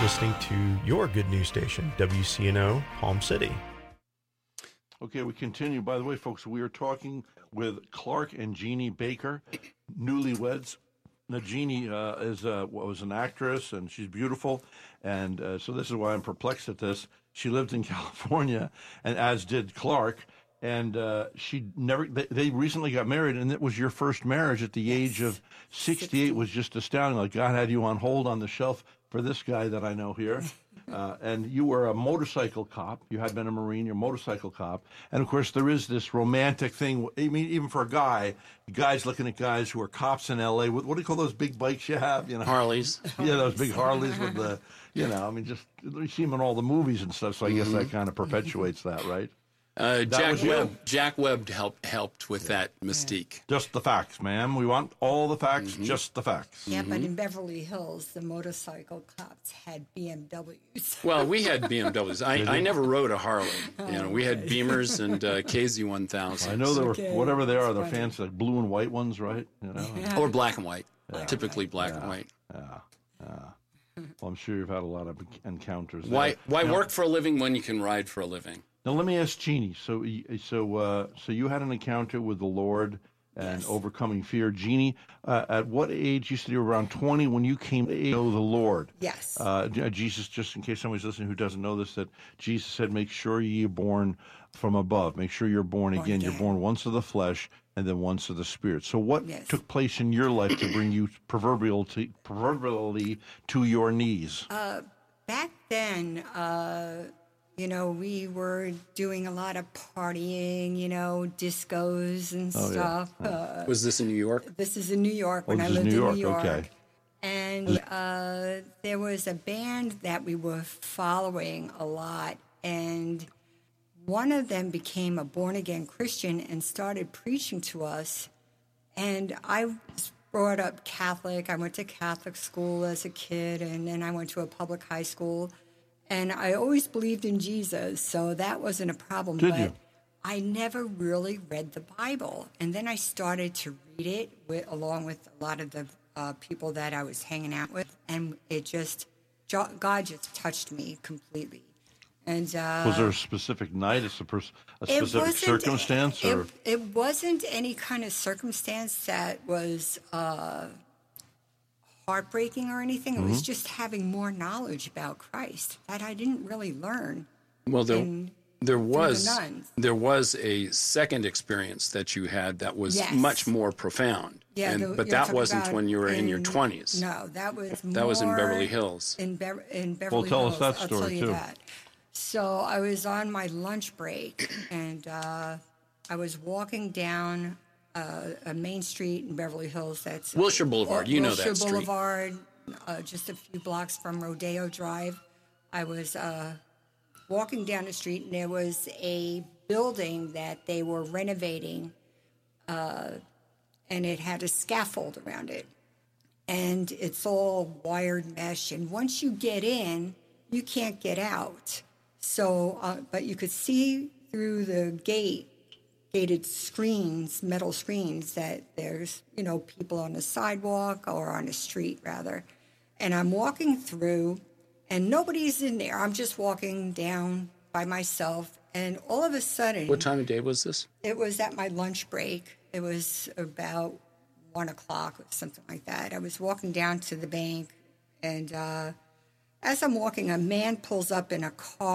listening to your good news station, WCNO Palm City. Okay, we continue. By the way, folks, we are talking with Clark and Jeannie Baker, newlyweds. Now, Jeannie was an actress, and she's beautiful, and so this is why I'm perplexed at this. She lived in California, and as did Clark, and they recently got married, and it was your first marriage at the age of 68 was just astounding. Like God had you on hold on the shelf for this guy that I know here. And you were a motorcycle cop. You had been a Marine. You're a motorcycle cop. And, of course, there is this romantic thing. I mean, even for a guy, guys looking at guys who are cops in L.A. What do you call those big bikes you have? You know, Harleys. Yeah, those big Harleys with the, I mean, just you see them in all the movies and stuff. So I guess that kind of perpetuates that, right? Jack Webb helped with that mystique. Just the facts, ma'am. We want all the facts, just the facts. Yeah, but in Beverly Hills, the motorcycle cops had BMWs. Well, we had BMWs. I never rode a Harley. We had Beamers and KZ1000s. I know there were whatever they are. They're fancy, like blue and white ones, right? Or black and white. Typically black and white. Yeah. Well, I'm sure you've had a lot of encounters. Why work for a living when you can ride for a living? Now, let me ask Jeannie. So you had an encounter with the Lord and overcoming fear. Jeannie, at what age? You said you were around 20 when you came to know the Lord. Yes. Jesus, just in case somebody's listening who doesn't know this, that Jesus said, make sure ye are born from above. Make sure you're born again. You're born once of the flesh and then once of the Spirit. So what took place in your life to bring you proverbially to your knees? Back then, we were doing a lot of partying, discos and stuff. Yeah. Was this in New York? This is in New York when I lived in New York. Okay. And there was a band that we were following a lot, and one of them became a born-again Christian and started preaching to us. And I was brought up Catholic. I went to Catholic school as a kid, and then I went to a public high school. And I always believed in Jesus, so that wasn't a problem. Did you? I never really read the Bible. And then I started to read it along with a lot of the people that I was hanging out with. And God just touched me completely. And was there a specific night, a specific circumstance? Or? It wasn't any kind of circumstance that was heartbreaking or anything. It was just having more knowledge about Christ that I didn't really learn. Well, there was a second experience that you had that was much more profound. Yeah, but that wasn't when you were in your 20s. No, that was in Beverly Hills. In Beverly Hills. Well, tell us that story, I'll tell you too. that. So I was on my lunch break, and I was walking down a main street in Beverly Hills. That's Wilshire Boulevard. You know that street. Wilshire Boulevard, just a few blocks from Rodeo Drive. I was walking down the street, and there was a building that they were renovating, and it had a scaffold around it. And it's all wired mesh. And once you get in, you can't get out. So, but you could see through the gated screens, metal screens, that there's, people on the sidewalk or on the street, rather. And I'm walking through, and nobody's in there. I'm just walking down by myself, and all of a sudden... What time of day was this? It was at my lunch break. It was about 1 o'clock or something like that. I was walking down to the bank, and as I'm walking, a man pulls up in a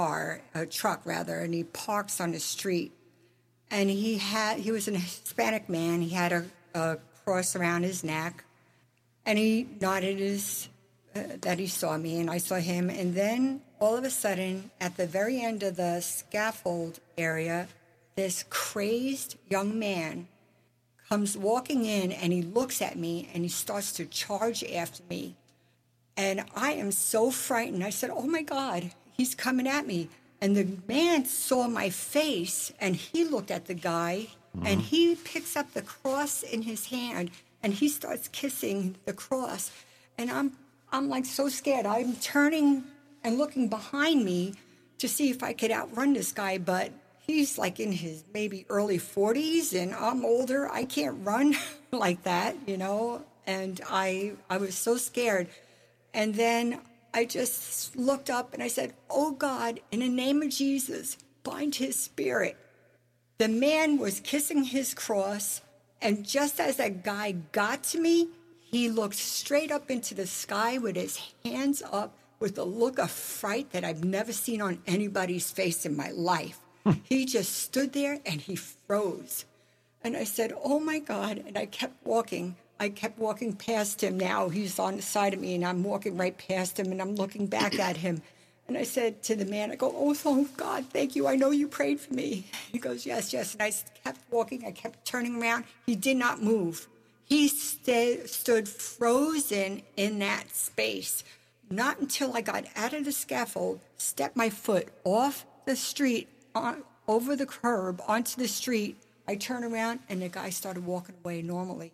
truck, and he parks on the street. And he was a Hispanic man. He had a cross around his neck, and he nodded that he saw me, and I saw him. And then all of a sudden, at the very end of the scaffold area, this crazed young man comes walking in, and he looks at me, and he starts to charge after me. And I am so frightened. I said, "Oh my God, he's coming at me." And the man saw my face, and he looked at the guy, and he picks up the cross in his hand, and he starts kissing the cross. And I'm like so scared. I'm turning and looking behind me to see if I could outrun this guy, but he's like in his maybe early 40s, and I'm older. I can't run like that, And I was so scared. And then I just looked up and I said, oh God, in the name of Jesus, bind his spirit. The man was kissing his cross, and just as that guy got to me, he looked straight up into the sky with his hands up with a look of fright that I've never seen on anybody's face in my life. He just stood there and he froze. And I said, oh my God, and I kept walking. I kept walking past him. Now he's on the side of me, and I'm walking right past him, and I'm looking back at him. And I said to the man, I go, oh God, thank you. I know you prayed for me. He goes, yes. And I kept walking. I kept turning around. He did not move. He stood frozen in that space. Not until I got out of the scaffold, stepped my foot off the street, over the curb, onto the street. I turned around, and the guy started walking away normally.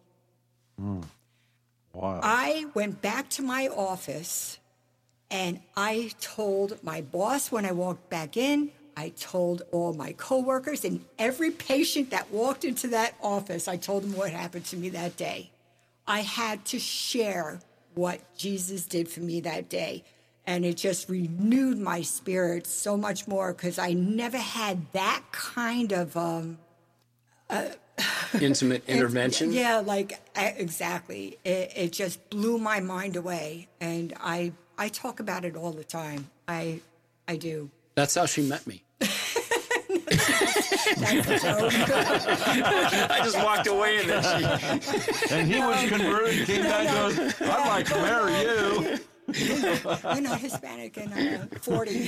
Wow. I went back to my office, and I told my boss when I walked back in, I told all my coworkers and every patient that walked into that office, I told them what happened to me that day. I had to share what Jesus did for me that day. And it just renewed my spirit so much more, because I never had that kind of intimate intervention. Yeah, exactly. It just blew my mind away. And I talk about it all the time. I do. That's how she met me. That's a joke. I just walked away, and then she... And he was converted, came back and goes, I'd like to marry you. We're not Hispanic and 40.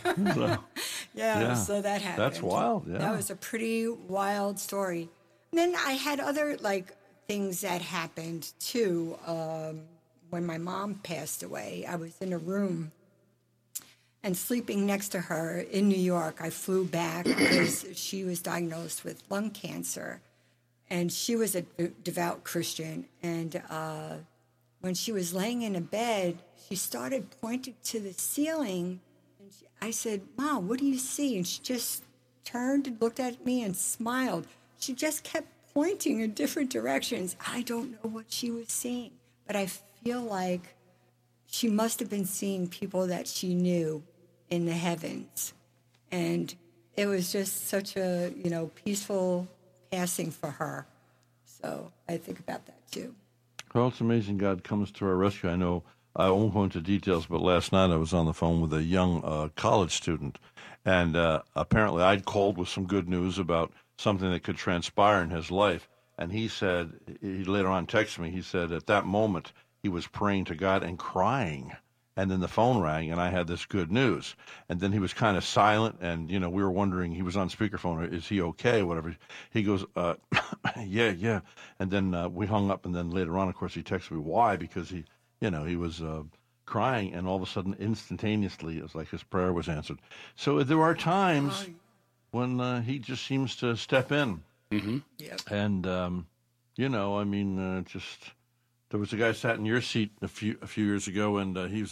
So that happened. That's wild, yeah. That was a pretty wild story. And then I had other, things that happened, too. When my mom passed away, I was in a room and sleeping next to her in New York. I flew back because she was diagnosed with lung cancer, and she was a devout Christian. And when she was laying in a bed, she started pointing to the ceiling. And I said, Mom, what do you see? And she just turned and looked at me and smiled. She just kept pointing in different directions. I don't know what she was seeing, but I feel like she must have been seeing people that she knew in the heavens. And it was just such a, peaceful passing for her. So I think about that too. Well, it's amazing God comes to our rescue. I know I won't go into details, but last night I was on the phone with a young college student, and apparently I'd called with some good news about something that could transpire in his life. And he said, he later on texted me, he said at that moment he was praying to God and crying. And then the phone rang, and I had this good news. And then he was kind of silent, and, we were wondering, he was on speakerphone, is he okay, whatever. He goes, yeah. And then we hung up, and then later on, of course, he texted me why, because he was crying, and all of a sudden, instantaneously, it was like his prayer was answered. So there are times when he just seems to step in. Mm-hmm. Yep. And, just... There was a guy sat in your seat a few years ago, and he's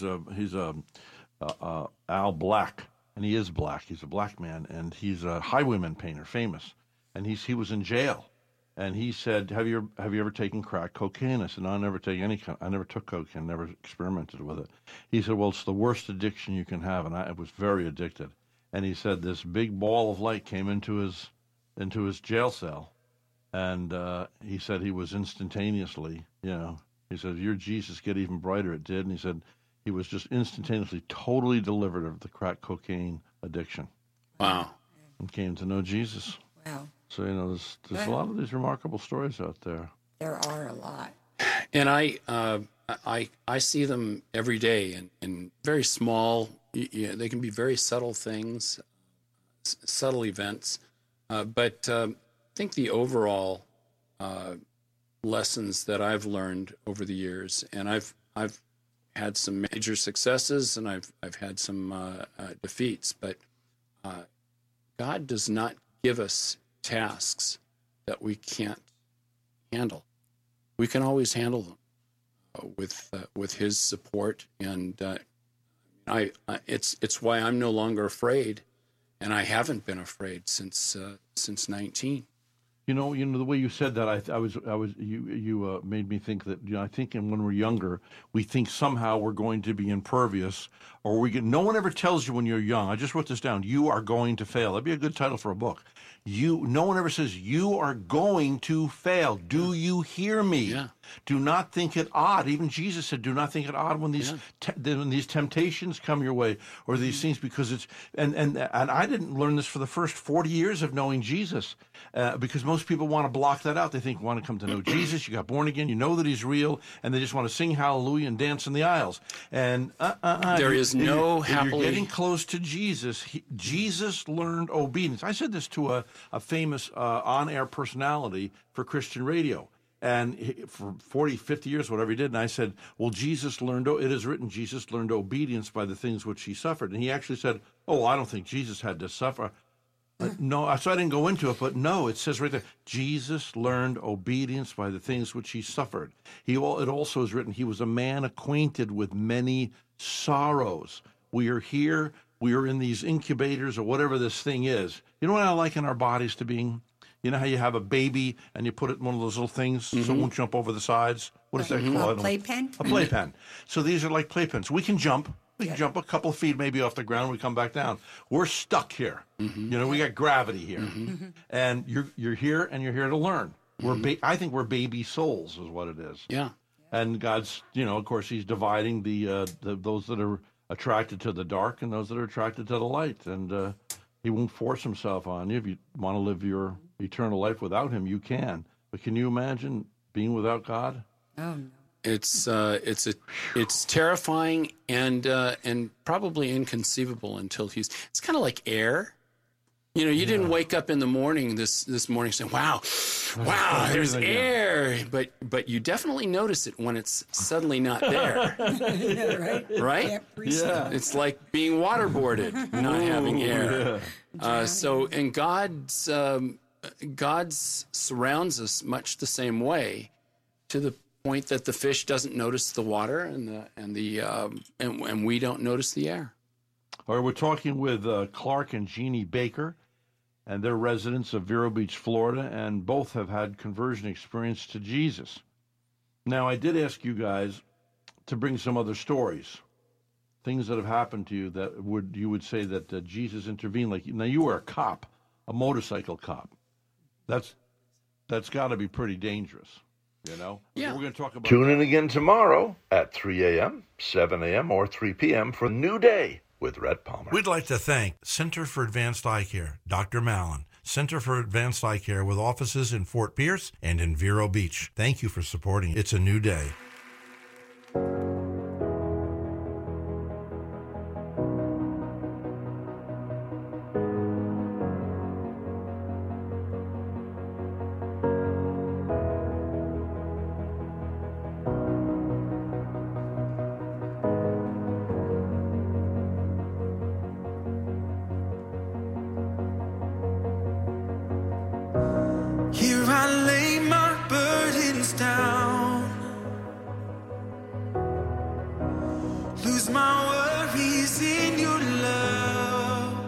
Al Black, and he is black. He's a black man, and he's a highwayman painter, famous. And he was in jail, and he said, "Have you ever taken crack cocaine?" I said, "No, I never take any. I never took cocaine, never experimented with it." He said, "Well, it's the worst addiction you can have," and I was very addicted. And he said this big ball of light came into his jail cell, and he said he was instantaneously, He said, your Jesus, get even brighter. It did. And he said he was just instantaneously totally delivered of the crack cocaine addiction. Wow. And came to know Jesus. Wow. So, there's a lot of these remarkable stories out there. There are a lot. And I see them every day in very small, they can be very subtle things, subtle events. But I think the overall lessons that I've learned over the years, and I've had some major successes, and I've had some defeats, but God does not give us tasks that we can't handle. We can always handle them with His support, and it's why I'm no longer afraid, and I haven't been afraid since 19. You know, the way you said that, you made me think that, I think when we're younger, we think somehow we're going to be impervious, or no one ever tells you when you're young. I just wrote this down. You are going to fail. That'd be a good title for a book. No one ever says you are going to fail. Do you hear me? Yeah. Do not think it odd. Even Jesus said, do not think it odd when these when these temptations come your way, or these things, because it's and I didn't learn this for the first 40 years of knowing Jesus, because most people want to block that out. They think, want to come to know Jesus, you got born again, you know that he's real, and they just want to sing hallelujah and dance in the aisles. And there is no happily. You're getting close to Jesus. Jesus learned obedience. I said this to a famous on-air personality for Christian radio. And for 40, 50 years, whatever he did, and I said, well, it is written, Jesus learned obedience by the things which he suffered. And he actually said, oh, I don't think Jesus had to suffer. No, so I didn't go into it, but no, it says right there, Jesus learned obedience by the things which he suffered. It also is written, he was a man acquainted with many sorrows. We are here, we are in these incubators or whatever this thing is. You know what I liken our bodies to being? You know how you have a baby and you put it in one of those little things so it won't jump over the sides? What is that called? A playpen? A playpen. So these are like playpens. We can jump. We can jump a couple of feet maybe off the ground. We come back down. We're stuck here. We got gravity here. And you're here and you're here to learn. I think we're baby souls is what it is. Yeah. And God's, of course, he's dividing the those that are attracted to the dark and those that are attracted to the light. And he won't force himself on you. If you want to live your eternal life without him, you can. But can you imagine being without God? Oh, no. It's terrifying and probably inconceivable until it's kind of like air. You didn't wake up in the morning this morning saying, wow, there's air, but you definitely notice it when it's suddenly not there. Right? Yeah. It's like being waterboarded, not having air. And God surrounds us much the same way, to the point that the fish doesn't notice the water and we don't notice the air. All right, we're talking with Clark and Jeannie Baker, and they're residents of Vero Beach, Florida, and both have had conversion experience to Jesus. Now, I did ask you guys to bring some other stories, things that have happened to you that you would say that Jesus intervened. Now, you were a cop, a motorcycle cop. That's got to be pretty dangerous. Yeah. We're going to talk about. Tune in again tomorrow at 3 a.m., 7 a.m., or 3 p.m. for a new day with Red Palmer. We'd like to thank Center for Advanced Eye Care, Dr. Mallon, Center for Advanced Eye Care with offices in Fort Pierce and in Vero Beach. Thank you for supporting It's a New Day. Here I lay my burdens down, lose my worries in your love,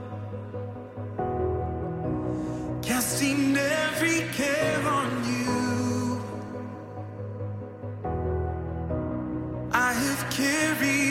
casting every care on you. I have carried